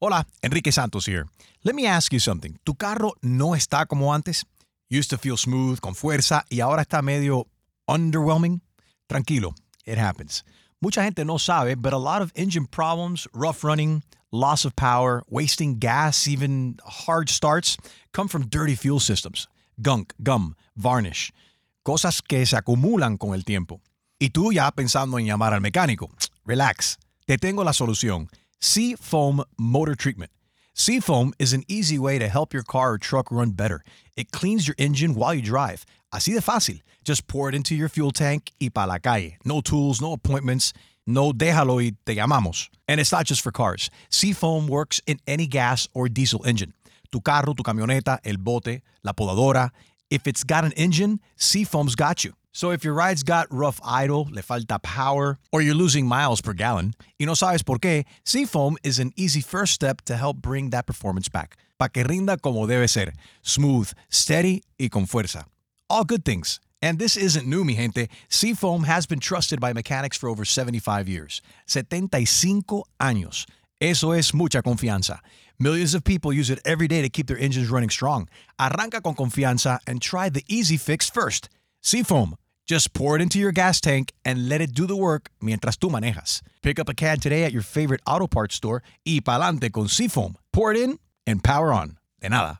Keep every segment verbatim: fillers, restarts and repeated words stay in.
Hola, Enrique Santos here. Let me ask you something. ¿Tu carro no está como antes? Used to feel smooth, con fuerza, y ahora está medio underwhelming? Tranquilo, it happens. Mucha gente no sabe, but a lot of engine problems, rough running, loss of power, wasting gas, even hard starts, come from dirty fuel systems. Gunk, gum, varnish. Cosas que se acumulan con el tiempo. Y tú ya pensando en llamar al mecánico. Relax. Te tengo la solución. Seafoam Motor Treatment. Seafoam is an easy way to help your car or truck run better. It cleans your engine while you drive. Así de fácil. Just pour it into your fuel tank y pa la calle. No tools, no appointments. No déjalo y te llamamos. And it's not just for cars. Seafoam works in any gas or diesel engine. Tu carro, tu camioneta, el bote, la podadora. If it's got an engine, Seafoam's got you. So if your ride's got rough idle, le falta power, or you're losing miles per gallon, y no sabes por qué, Seafoam is an easy first step to help bring that performance back. Pa' que rinda como debe ser. Smooth, steady, y con fuerza. All good things. And this isn't new, mi gente. Seafoam has been trusted by mechanics for over seventy-five years. setenta y cinco años. Eso es mucha confianza. Millions of people use it every day to keep their engines running strong. Arranca con confianza and try the easy fix first. Seafoam. Just pour it into your gas tank and let it do the work mientras tú manejas. Pick up a can today at your favorite auto parts store y pa'lante con Seafoam. Pour it in and power on. De nada.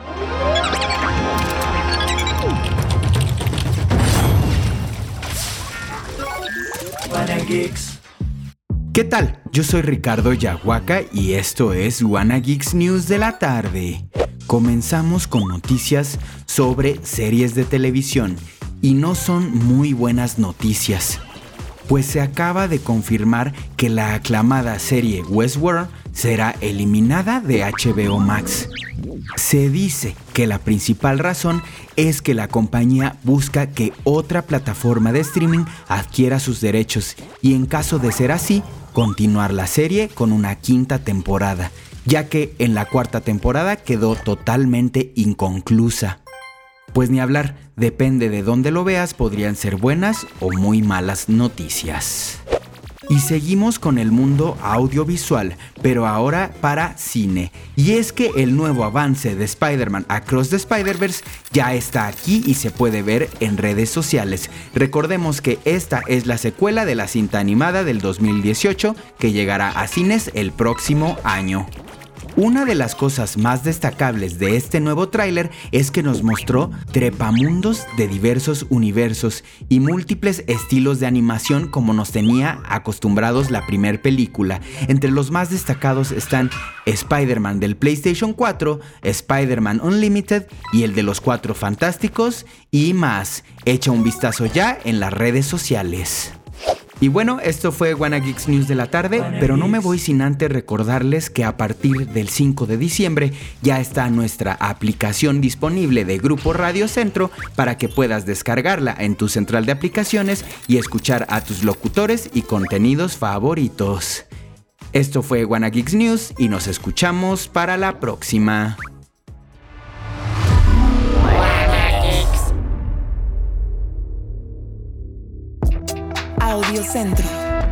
¿Qué tal? Yo soy Ricardo Yahuaca y esto es Wanna Geeks News de la tarde. Comenzamos con noticias sobre series de televisión y no son muy buenas noticias, pues se acaba de confirmar que la aclamada serie Westworld será eliminada de H B O Max. Se dice que la principal razón es que la compañía busca que otra plataforma de streaming adquiera sus derechos y, en caso de ser así, continuar la serie con una quinta temporada, ya que en la cuarta temporada quedó totalmente inconclusa. Pues ni hablar, depende de dónde lo veas, podrían ser buenas o muy malas noticias. Y seguimos con el mundo audiovisual, pero ahora para cine. Y es que el nuevo avance de Spider-Man Across the Spider-Verse ya está aquí y se puede ver en redes sociales. Recordemos que esta es la secuela de la cinta animada del dos mil dieciocho que llegará a cines el próximo año. Una de las cosas más destacables de este nuevo tráiler es que nos mostró trepamundos de diversos universos y múltiples estilos de animación como nos tenía acostumbrados la primer película. Entre los más destacados están Spider-Man del PlayStation cuatro, Spider-Man Unlimited y el de los Cuatro Fantásticos y más. Echa un vistazo ya en las redes sociales. Y bueno, esto fue Wanna Geeks News de la tarde, pero no me voy sin antes recordarles que a partir del cinco de diciembre ya está nuestra aplicación disponible de Grupo Radio Centro para que puedas descargarla en tu central de aplicaciones y escuchar a tus locutores y contenidos favoritos. Esto fue Wanna Geeks News y nos escuchamos para la próxima. Audio Centro.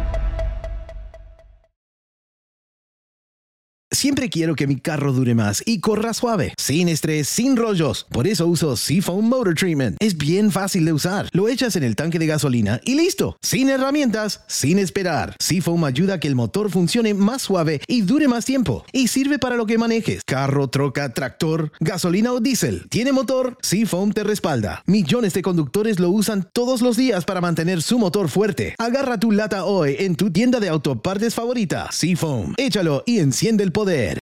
Siempre quiero que mi carro dure más y corra suave, sin estrés, sin rollos. Por eso uso Seafoam Motor Treatment. Es bien fácil de usar. Lo echas en el tanque de gasolina y listo. Sin herramientas, sin esperar. Seafoam ayuda a que el motor funcione más suave y dure más tiempo. Y sirve para lo que manejes. Carro, troca, tractor, gasolina o diésel. ¿Tiene motor? Seafoam te respalda. Millones de conductores lo usan todos los días para mantener su motor fuerte. Agarra tu lata hoy en tu tienda de autopartes favorita. Seafoam. Échalo y enciende el poder.